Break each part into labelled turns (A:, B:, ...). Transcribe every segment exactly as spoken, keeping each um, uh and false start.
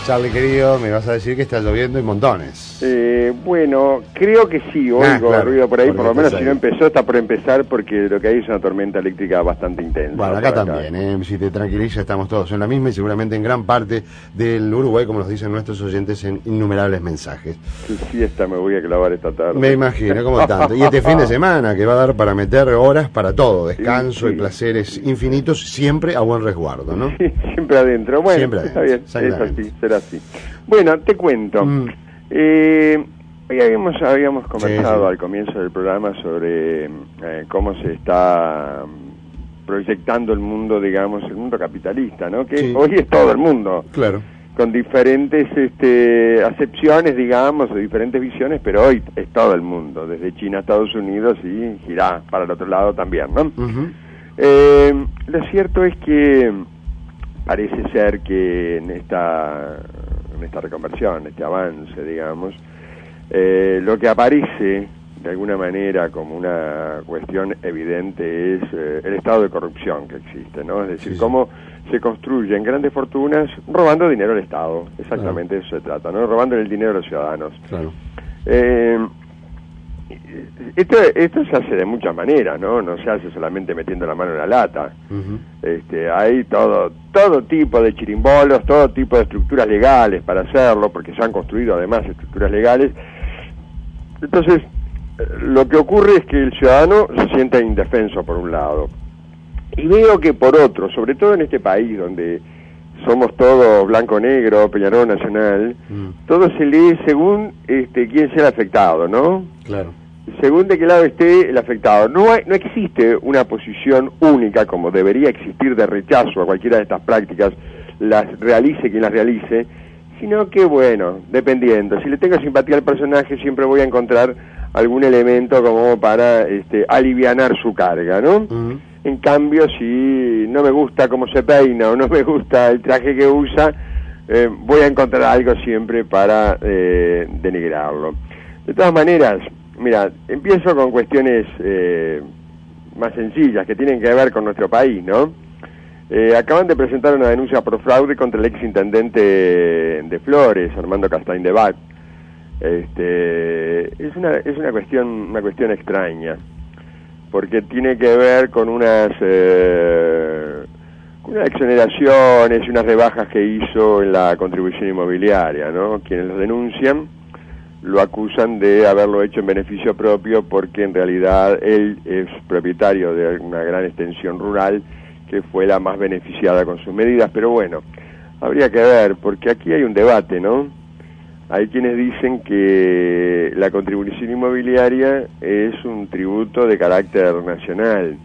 A: Charlie querido, me vas a decir que está lloviendo y montones.
B: Eh, bueno, creo que sí, oigo
A: Ah, claro,
B: ruido por ahí, por lo menos
A: ahí.
B: si no empezó, está por empezar, porque lo que hay es una tormenta eléctrica bastante intensa.
A: Bueno, acá también, eh, si te tranquiliza, estamos todos en la misma y seguramente en gran parte del Uruguay, como nos dicen nuestros oyentes en innumerables mensajes.
B: Qué fiesta me voy a clavar esta tarde.
A: Me imagino, como tanto. Y este fin de semana que va a dar para meter horas para todo, descanso sí, sí. y placeres infinitos, siempre a buen resguardo, ¿no?
B: Sí, siempre adentro. Bueno,
A: siempre
B: está
A: adentro,
B: bien, es así, será así. Bueno, te cuento. Mm. Eh, hoy habíamos, habíamos conversado sí, sí. al comienzo del programa sobre eh, cómo se está proyectando el mundo, digamos, el mundo capitalista, ¿no? Que sí. hoy es todo el mundo.
A: Claro.
B: Con diferentes este, acepciones, digamos, o diferentes visiones, pero hoy es todo el mundo, desde China a Estados Unidos y girá para el otro lado también, ¿no? Uh-huh. eh, lo cierto es que parece ser que en esta, en esta reconversión, en este avance, digamos, eh, lo que aparece de alguna manera como una cuestión evidente es eh, el estado de corrupción que existe, ¿no? Es decir, sí, sí. cómo se construyen grandes fortunas robando dinero al Estado, exactamente claro. eso se trata, ¿no? Robando el dinero a los ciudadanos.
A: Claro.
B: Eh, esto, esto se hace de muchas maneras, ¿no? No se hace solamente metiendo la mano en la lata. Uh-huh. Este, hay todo, todo tipo de chirimbolos, todo tipo de estructuras legales para hacerlo, porque se han construido además estructuras legales. Entonces, lo que ocurre es que el ciudadano se siente indefenso por un lado. Y veo que por otro, sobre todo en este país donde somos todos blanco-negro, Peñarol Nacional, mm. todo se lee según este, quién sea el afectado, ¿no?
A: Claro.
B: Según de qué lado esté el afectado. No hay, no existe una posición única, como debería existir, de rechazo a cualquiera de estas prácticas, las realice quien las realice, sino que, bueno, dependiendo. Si le tengo simpatía al personaje, siempre voy a encontrar algún elemento como para este, alivianar su carga, ¿no? Mm. En cambio, si no me gusta cómo se peina o no me gusta el traje que usa, eh, voy a encontrar algo siempre para eh, denigrarlo. De todas maneras, mira, empiezo con cuestiones eh, más sencillas que tienen que ver con nuestro país, ¿no? Eh, acaban de presentar una denuncia por fraude contra el ex intendente de Flores, Armando Castaín de Bac. Este, es una es una cuestión una cuestión extraña, porque tiene que ver con unas eh, unas exoneraciones y unas rebajas que hizo en la contribución inmobiliaria, ¿no? Quienes lo denuncian lo acusan de haberlo hecho en beneficio propio, porque en realidad él es propietario de una gran extensión rural que fue la más beneficiada con sus medidas. Pero bueno, habría que ver, porque aquí hay un debate, ¿no? Hay quienes dicen que la contribución inmobiliaria es un tributo de carácter nacional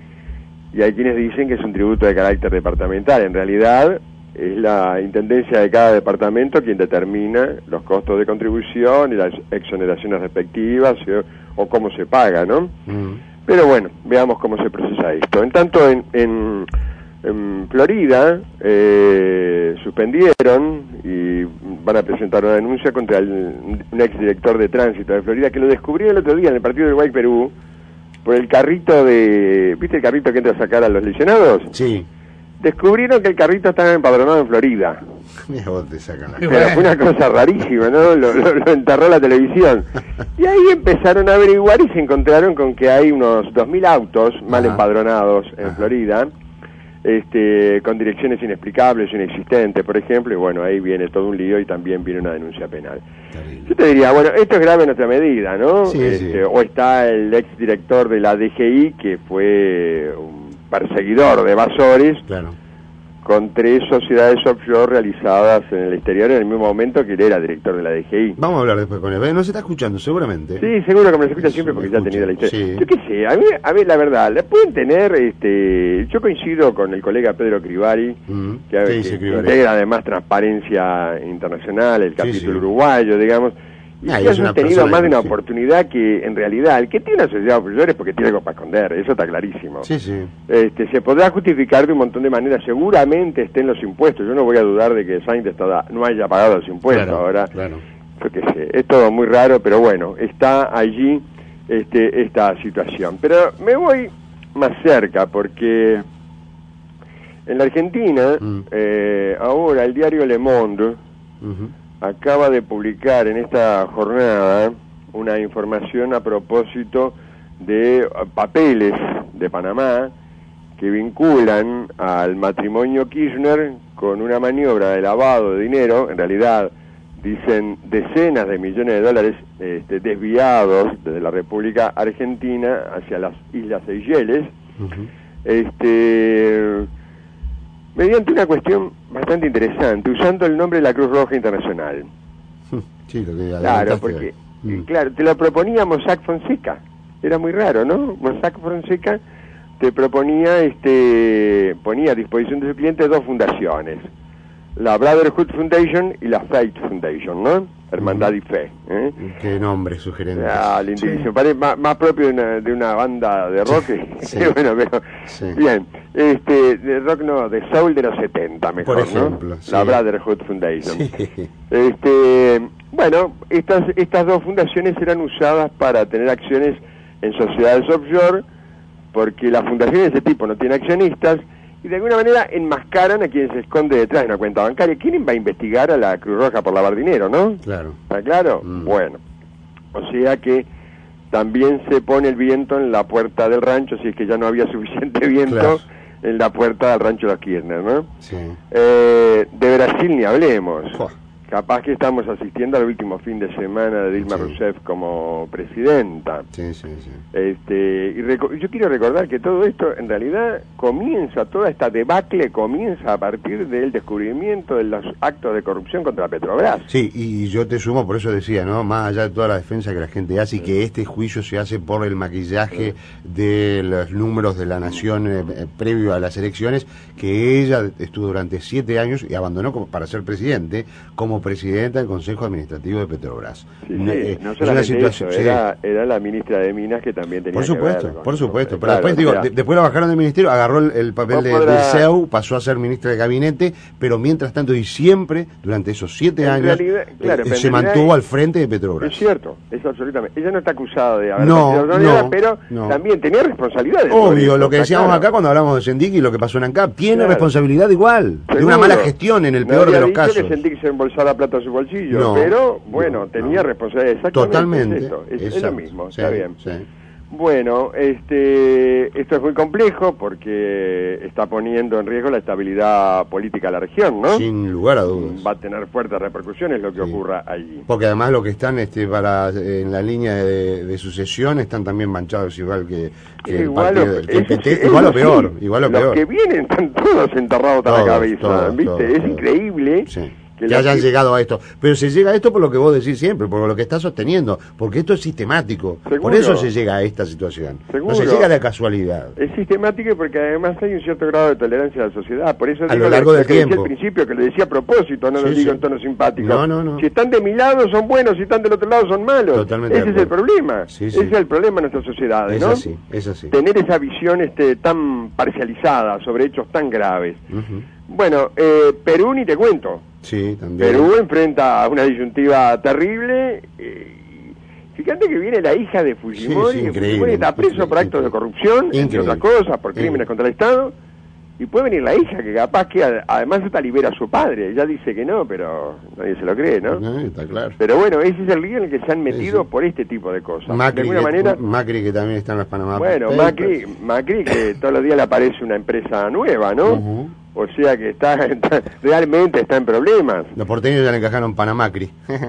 B: y hay quienes dicen que es un tributo de carácter departamental. En realidad es la intendencia de cada departamento quien determina los costos de contribución y las exoneraciones respectivas o, o cómo se paga, ¿no? Mm. Pero bueno, veamos cómo se procesa esto. En tanto, en, en, en Florida eh, suspendieron y van a presentar una denuncia contra el, un exdirector de tránsito de Florida que lo descubrió el otro día en el partido de Uruguay Perú por el carrito de... ¿Viste el carrito que entra a sacar a los lesionados?
A: Sí.
B: Descubrieron que el carrito estaba empadronado en Florida.
A: Mira, vos te sacan la...
B: Pero fue una cosa rarísima, ¿no? Lo, lo, lo enterró la televisión. Y ahí empezaron a averiguar y se encontraron con que hay unos dos mil autos mal Ajá. empadronados en Ajá. Florida, este, con direcciones inexplicables, inexistentes, por ejemplo, y bueno, ahí viene todo un lío y también viene una denuncia penal. Terrible. Yo te diría, bueno, esto es grave en otra medida, ¿no?
A: Sí,
B: este,
A: sí.
B: O está el exdirector de la D G I, que fue un perseguidor de evasores,
A: claro.
B: con tres sociedades offshore realizadas en el exterior en el mismo momento que él era director de la D G I.
A: Vamos a hablar después con él. ¿No se está escuchando seguramente?
B: Sí, seguro que me lo escucha siempre porque ya ha tenido la historia.
A: Sí.
B: Yo qué sé, a mí, a ver, la verdad, la pueden tener, este, yo coincido con el colega Pedro Crivari, mm. que, que, que Crivari? integra además Transparencia Internacional, el capítulo sí, sí. uruguayo, digamos, y ah, que han tenido más de una sí. oportunidad que, en realidad, el que tiene una sociedad offshore es porque tiene algo para esconder, eso está clarísimo.
A: Sí, sí.
B: Este, se podrá justificar de un montón de maneras, seguramente estén los impuestos, yo no voy a dudar de que Sainz no haya pagado los impuestos,
A: claro,
B: ahora,
A: claro.
B: yo qué sé, es todo muy raro, pero bueno, está allí este, esta situación. Pero me voy más cerca, porque en la Argentina, mm. eh, ahora el diario Le Monde, uh-huh. acaba de publicar en esta jornada una información a propósito de papeles de Panamá que vinculan al matrimonio Kirchner con una maniobra de lavado de dinero, en realidad dicen decenas de millones de dólares este, desviados desde la República Argentina hacia las Islas Seychelles, uh-huh. este, mediante una cuestión bastante interesante, usando el nombre de la Cruz Roja Internacional.
A: Sí, lo que
B: claro, porque mm. claro, te lo proponía Mossack Fonseca, era muy raro, ¿no? Mossack Fonseca te proponía, este, ponía a disposición de su cliente dos fundaciones, la Brotherhood Foundation y la Faith Foundation, ¿no? Hermandad uh-huh. y Fe. ¿eh?
A: Qué nombre sugerente.
B: Ah, lindísimo. Sí. Parece más, más propio de una, de una banda de rock. Sí. Bueno, pero sí. Bien. Este, de rock no, de soul de los setenta, mejor,
A: por ejemplo,
B: ¿no?
A: Sí.
B: La Brotherhood Foundation.
A: Sí.
B: Este, bueno, estas estas dos fundaciones eran usadas para tener acciones en sociedades offshore, porque las fundaciones de ese tipo no tienen accionistas, y de alguna manera enmascaran a quien se esconde detrás de una cuenta bancaria. ¿Quién va a investigar a la Cruz Roja por lavar dinero, no?
A: Claro.
B: ¿Está claro? Mm. Bueno, o sea que también se pone el viento en la puerta del rancho, si es que ya no había suficiente viento, claro, en la puerta del rancho de los Kirchner, ¿no?
A: Sí.
B: Eh, de Brasil ni hablemos. Oh. Capaz que estamos asistiendo al último fin de semana de Dilma sí. Rousseff como presidenta.
A: Sí, sí, sí.
B: Este, y yo quiero recordar que todo esto, en realidad, comienza, toda esta debacle comienza a partir del descubrimiento de los actos de corrupción contra Petrobras.
A: Sí, y yo te sumo, por eso decía, ¿no? Más allá de toda la defensa que la gente hace, y que este juicio se hace por el maquillaje sí. de los números de la nación eh, previo a las elecciones, que ella estuvo durante siete años y abandonó como, para ser presidente, como presidenta del Consejo Administrativo de Petrobras.
B: Sí, sí, eh, no solamente eso, sí. era, era la ministra de Minas que también tenía
A: por supuesto,
B: que ver con,
A: por supuesto,
B: con,
A: pero
B: claro,
A: después digo,
B: o sea,
A: de, después la bajaron del ministerio, agarró el, el papel de,
B: podrá...
A: de C E U, pasó a ser ministra de gabinete, pero mientras tanto y siempre, durante esos siete
B: en
A: años,
B: realidad, claro,
A: eh, se mantuvo es, al frente de Petrobras.
B: Es cierto, es absolutamente. Ella no está acusada de haber
A: no, no,
B: pero
A: no.
B: también tenía responsabilidades.
A: Obvio, lo que decíamos claro. acá cuando hablamos de Sendic y lo que pasó en ANCAP, tiene claro. responsabilidad igual, ¿seguro? De una mala gestión en el
B: no
A: peor de los
B: dicho
A: casos.
B: Que Sendic se embolsara plata a su bolsillo,
A: no,
B: pero bueno, no, tenía
A: no.
B: responsabilidad exactamente.
A: Totalmente.
B: Es, eso, es, es lo mismo,
A: sí,
B: está bien.
A: Sí.
B: Bueno, este, esto es muy complejo porque está poniendo en riesgo la estabilidad política de la región, ¿no?
A: Sin lugar a dudas.
B: Va a tener fuertes repercusiones lo que sí. ocurra allí.
A: Porque además los que están este, para en la línea de, de sucesión están también manchados igual que, que
B: igual
A: el partido,
B: o,
A: que el P T,
B: es,
A: igual
B: es,
A: o peor,
B: sí,
A: igual o
B: los
A: peor.
B: Los que vienen están todos enterrados a la cabeza,
A: todos,
B: ¿viste?
A: Todos,
B: es
A: todos.
B: increíble.
A: Sí. Que, que hayan que... llegado a esto, pero se llega a esto por lo que vos decís siempre, por lo que estás sosteniendo, porque esto es sistemático. ¿Seguro? Por eso se llega a esta situación.
B: ¿Seguro?
A: No se llega a la casualidad.
B: Es sistemático porque además hay un cierto grado de tolerancia a la sociedad, por eso
A: a
B: digo
A: lo largo
B: lo,
A: del
B: que
A: tiempo.
B: decía al principio, que lo decía a propósito, no
A: sí,
B: lo digo
A: sí.
B: en tono simpático.
A: No, no, no.
B: Si están de mi lado son buenos, si están del otro lado son malos.
A: Totalmente.
B: Ese es el problema.
A: Sí, sí.
B: Ese es el problema de nuestras sociedades,
A: es
B: ¿no?
A: Así, es así.
B: Tener esa visión este tan parcializada sobre hechos tan graves.
A: Uh-huh.
B: Bueno, eh, Perú ni te cuento.
A: Sí, también.
B: Perú enfrenta a una disyuntiva terrible. Eh, fíjate que viene la hija de Fujimori,
A: sí, sí,
B: que Fujimori está preso
A: increíble,
B: por actos de corrupción,
A: increíble.
B: entre otras cosas, por crímenes contra el Estado. Y puede venir la hija, que capaz que además hasta libera a su padre. Ella dice que no, pero nadie se lo cree, ¿no?
A: No, está claro.
B: Pero bueno, ese es el lío en el que se han metido sí, sí. por este tipo de cosas.
A: Macri,
B: de alguna
A: que,
B: manera,
A: Macri que también está en las Panamá.
B: Bueno, Macri, Macri que todos los días le aparece una empresa nueva, ¿no? Uh-huh. O sea que está, está realmente está en problemas.
A: Los porteños ya le encajaron Panamacri.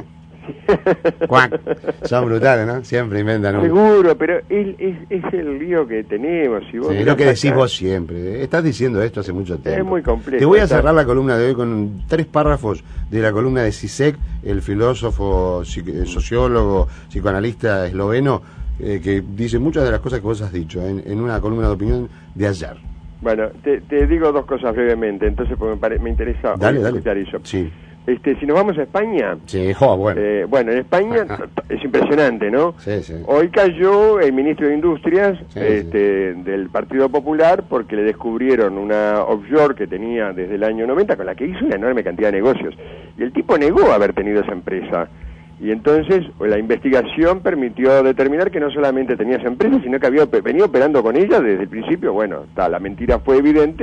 A: Son brutales, ¿no? Siempre inventan un...
B: Seguro, pero es, es, es el lío que tenemos. Si vos
A: sí, es lo que decís acá. Vos siempre. Estás diciendo esto hace mucho tiempo.
B: Es muy complejo.
A: Te voy a cerrar la columna de hoy con tres párrafos de la columna de Zizek, el filósofo, sociólogo, psicoanalista esloveno, eh, que dice muchas de las cosas que vos has dicho en, en una columna de opinión de ayer.
B: Bueno, te, te digo dos cosas brevemente, entonces porque me, pare, me interesa
A: dale, dale.
B: escuchar eso.
A: Sí.
B: Este, si nos vamos a España,
A: sí, jo, bueno.
B: Eh, bueno, en España es impresionante, ¿no?
A: Sí, sí.
B: Hoy cayó el ministro de Industrias
A: sí,
B: este,
A: sí.
B: del Partido Popular porque le descubrieron una offshore que tenía desde el año noventa con la que hizo una enorme cantidad de negocios. Y el tipo negó haber tenido esa empresa. Y entonces la investigación permitió determinar que no solamente tenía esa empresa, sino que había venía operando con ella desde el principio. Bueno, ta, la mentira fue evidente,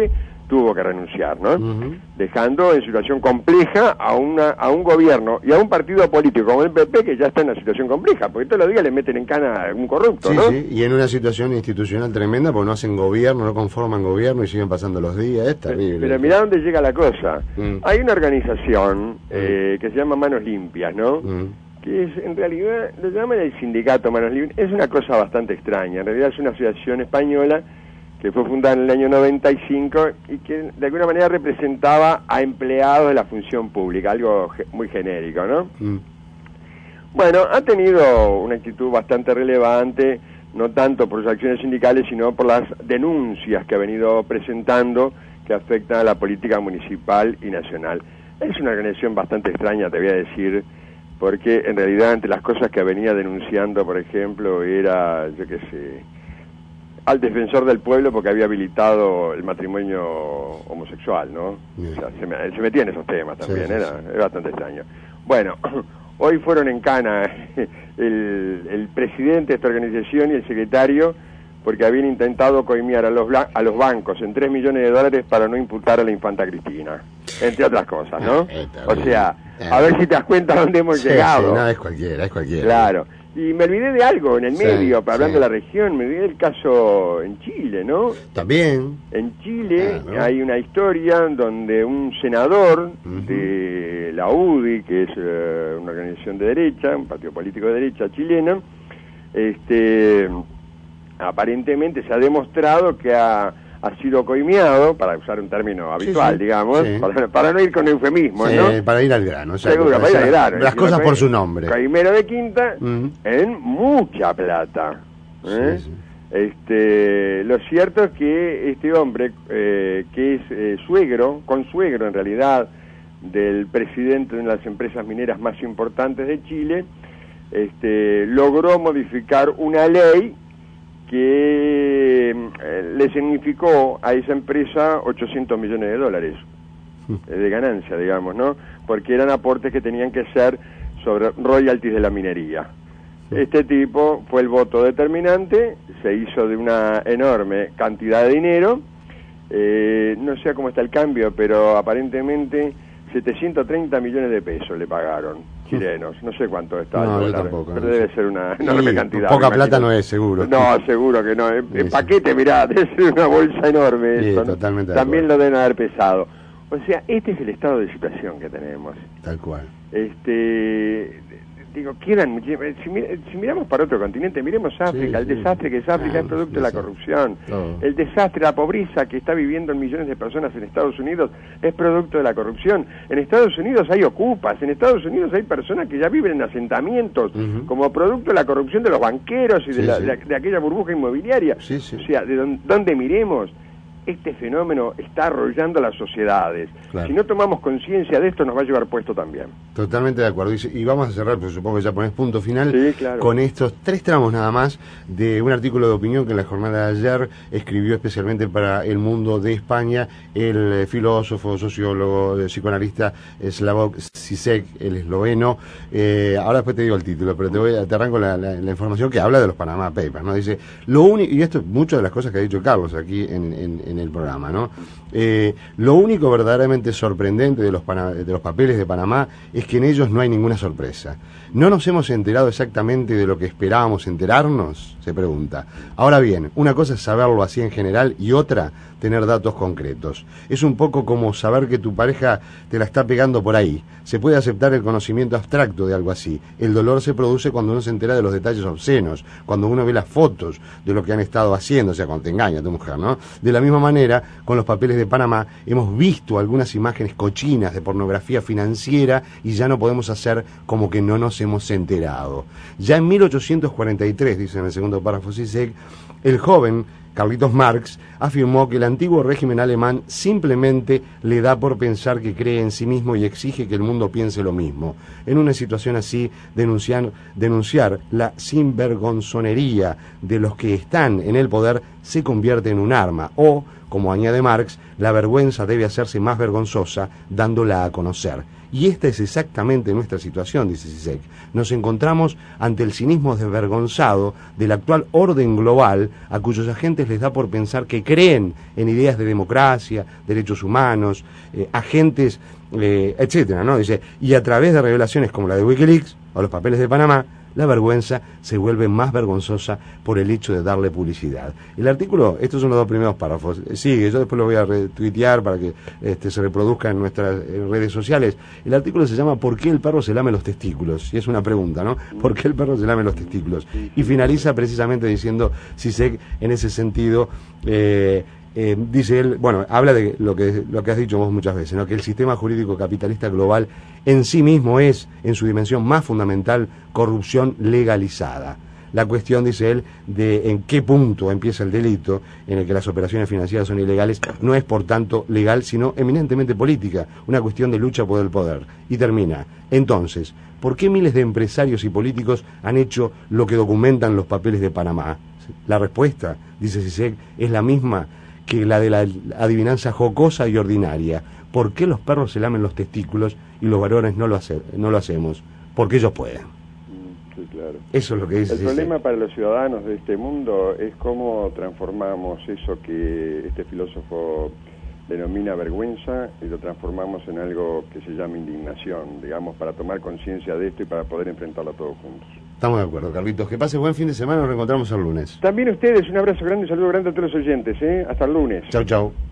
B: tuvo que renunciar, ¿no?
A: Uh-huh.
B: Dejando en situación compleja a una a un gobierno y a un partido político como el P P, que ya está en una situación compleja, porque todos los días le meten en cana a un corrupto,
A: sí,
B: ¿no?
A: Sí, y en una situación institucional tremenda, porque no hacen gobierno, no conforman gobierno y siguen pasando los días, es terrible.
B: Pero, pero mirá dónde llega la cosa.
A: Mm.
B: Hay una organización eh, que se llama Manos Limpias, ¿no?
A: Mm.
B: Que es, en realidad, lo llaman el sindicato Manos Limpias, es una cosa bastante extraña, en realidad es una asociación española que fue fundada en el año noventa y cinco y que de alguna manera representaba a empleados de la función pública, algo ge- muy genérico, ¿no?
A: Mm.
B: Bueno, ha tenido una actitud bastante relevante, no tanto por sus acciones sindicales, sino por las denuncias que ha venido presentando que afectan a la política municipal y nacional. Es una organización bastante extraña, te voy a decir, porque en realidad entre las cosas que venía denunciando, por ejemplo, era, yo qué sé, al defensor del pueblo porque había habilitado el matrimonio homosexual, ¿no?
A: Bien.
B: O sea, se, me, se metía en esos temas también,
A: Sí, sí,
B: era,
A: sí.
B: era bastante extraño. Bueno, hoy fueron en cana el, el presidente de esta organización y el secretario porque habían intentado coimear a los, bla- a los bancos en tres millones de dólares para no imputar a la infanta Cristina, entre otras cosas, ¿no?
A: Ah, está
B: O
A: bien.
B: sea, a ver si te das cuenta dónde hemos
A: Sí,
B: llegado.
A: sí, no, es cualquiera, es cualquiera.
B: Claro. Y me olvidé de algo en el
A: Sí,
B: medio, hablando
A: sí.
B: de la región, me olvidé del caso en Chile, ¿no?
A: También.
B: En Chile
A: Claro.
B: hay una historia donde un senador
A: Ujú.
B: de la U D I, que es eh, una organización de derecha, un partido político de derecha chileno, este, aparentemente se ha demostrado que ha, ha sido coimeado, para usar un término habitual,
A: Sí, sí.
B: digamos,
A: Sí.
B: para, para no ir con eufemismos,
A: Sí,
B: ¿no?
A: para ir al grano. O sea,
B: Seguro, para ir al grano.
A: Las
B: Y
A: cosas
B: lo
A: por
B: que-
A: su nombre.
B: Caimero de Quinta,
A: Ujú.
B: en mucha plata. ¿eh?
A: Sí, sí.
B: Este, lo cierto es que este hombre, eh, que es eh, suegro, consuegro en realidad, del presidente de una de las empresas mineras más importantes de Chile, este, logró modificar una ley que eh, le significó a esa empresa ochocientos millones de dólares eh, de ganancia, digamos, ¿no? Porque eran aportes que tenían que ser sobre royalties de la minería. Este tipo fue el voto determinante, se hizo de una enorme cantidad de dinero, eh, no sé cómo está el cambio, pero aparentemente setecientos treinta millones de pesos le pagaron, chilenos, no sé cuánto está
A: No,
B: el
A: yo
B: dólar,
A: tampoco,
B: pero
A: no
B: debe
A: sé.
B: ser una
A: Y
B: enorme cantidad.
A: poca
B: me
A: plata
B: imagino.
A: no es, seguro.
B: No, seguro que no, en,
A: Sí,
B: en
A: sí.
B: paquete, mirá, debe ser una bolsa enorme
A: Sí,
B: eso, ¿no?
A: totalmente de
B: También
A: acuerdo.
B: lo deben haber pesado. O sea, este es el estado de situación que tenemos.
A: Tal cual.
B: Este, digo, quedan muchísimas. Si, mi- si miramos para otro continente, miremos África,
A: Sí,
B: el
A: sí.
B: desastre que es África
A: Ah,
B: es producto
A: sí,
B: de la
A: sí.
B: corrupción.
A: Todo.
B: El desastre, la pobreza que está viviendo millones de personas en Estados Unidos es producto de la corrupción. En Estados Unidos hay ocupas, en Estados Unidos hay personas que ya viven en asentamientos
A: Ujú.
B: como producto de la corrupción de los banqueros y de,
A: Sí,
B: la-
A: sí.
B: de- de aquella burbuja inmobiliaria.
A: Sí, sí.
B: O sea, de don- donde miremos, este fenómeno está arrollando las sociedades.
A: Claro.
B: Si no tomamos conciencia de esto, nos va a llevar puesto también.
A: Totalmente de acuerdo. Y, y vamos a cerrar, porque supongo que ya pones punto final,
B: Sí, claro.
A: con estos tres tramos nada más de un artículo de opinión que en la jornada de ayer escribió especialmente para El Mundo de España el eh, filósofo, sociólogo, eh, psicoanalista Slavoj Zizek, el esloveno. Eh, ahora después te digo el título, pero te, voy a, te arranco la, la- la información que habla de los Panama Papers, ¿no? Dice, lo único, y esto es muchas de las cosas que ha dicho Carlos aquí en, en, en el programa, ¿no? Eh, lo único verdaderamente sorprendente de los, Pana- de los papeles de Panamá es que en ellos no hay ninguna sorpresa. ¿No nos hemos enterado exactamente de lo que esperábamos enterarnos? Se pregunta. Ahora bien, una cosa es saberlo así en general y otra, tener datos concretos. Es un poco como saber que tu pareja te la está pegando por ahí. Se puede aceptar el conocimiento abstracto de algo así. El dolor se produce cuando uno se entera de los detalles obscenos, cuando uno ve las fotos de lo que han estado haciendo, o sea, cuando te engaña tu mujer, ¿no? De la misma manera, con los papeles de Panamá, hemos visto algunas imágenes cochinas de pornografía financiera y ya no podemos hacer como que no nos hemos enterado. Ya en mil ochocientos cuarenta y tres, dice en el segundo párrafo Zizek, el joven Carlitos Marx afirmó que el antiguo régimen alemán simplemente le da por pensar que cree en sí mismo y exige que el mundo piense lo mismo. En una situación así, denunciar, denunciar la sinvergonzonería de los que están en el poder se convierte en un arma, o, como añade Marx, la vergüenza debe hacerse más vergonzosa dándola a conocer. Y esta es exactamente nuestra situación, dice Zizek. Nos encontramos ante el cinismo desvergonzado del actual orden global, a cuyos agentes les da por pensar que creen en ideas de democracia, derechos humanos, eh, agentes, eh, etcétera, ¿no? Dice, y a través de revelaciones como la de Wikileaks o los papeles de Panamá, la vergüenza se vuelve más vergonzosa por el hecho de darle publicidad. El artículo, estos son los dos primeros párrafos, sigue, yo después lo voy a retuitear para que este, se reproduzca en nuestras en redes sociales. El artículo se llama ¿Por qué el perro se lame los testículos? Y es una pregunta, ¿no? ¿Por qué el perro se lame los testículos? Y finaliza precisamente diciendo, Zizek, en ese sentido, eh, Eh, dice él, bueno, habla de lo que, lo que has dicho vos muchas veces, ¿no? Que el sistema jurídico capitalista global en sí mismo es, en su dimensión más fundamental, corrupción legalizada. La cuestión, dice él, de en qué punto empieza el delito en el que las operaciones financieras son ilegales, no es por tanto legal, sino eminentemente política, una cuestión de lucha por el poder. Y termina, entonces, ¿por qué miles de empresarios y políticos han hecho lo que documentan los papeles de Panamá? La respuesta, dice Zizek, es la misma que la de la adivinanza jocosa y ordinaria. ¿Por qué los perros se lamen los testículos y los varones no lo, hace, no lo hacemos? Porque ellos pueden.
B: Sí, claro.
A: Eso es lo que dice.
B: El problema para los ciudadanos de este mundo es cómo transformamos eso que este filósofo denomina vergüenza y lo transformamos en algo que se llama indignación, digamos, para tomar conciencia de esto y para poder enfrentarlo todos juntos.
A: Estamos de acuerdo, Carlitos. Que pase buen fin de semana, nos reencontramos el lunes.
B: También ustedes, un abrazo grande, un saludo grande a todos los oyentes, ¿eh? Hasta el lunes.
A: Chau, chau.